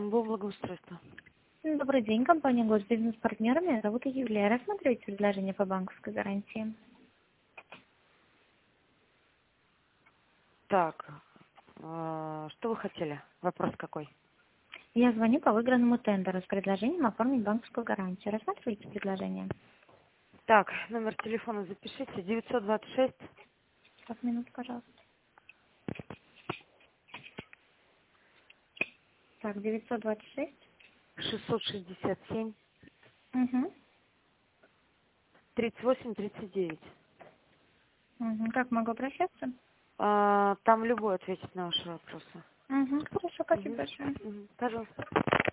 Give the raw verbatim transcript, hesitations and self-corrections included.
МБО благоустройства. Добрый день, компания Госбизнес-партнер. Меня зовут Юлия. Рассматривайте предложение по банковской гарантии. Так, э, что вы хотели? Вопрос какой? Я звоню по выигранному тендеру с предложением оформить банковскую гарантию. Рассматривайте предложение. Так, номер телефона запишите. девятьсот двадцать шесть. Так, минуту, пожалуйста. Так, девятьсот двадцать шесть. шестьсот шестьдесят семь. Угу. тридцать восемь тридцать девять. Угу. Как могу обращаться? А, там любой ответит на ваши вопросы. Угу. Хорошо, спасибо Угу. большое. Угу. Пожалуйста.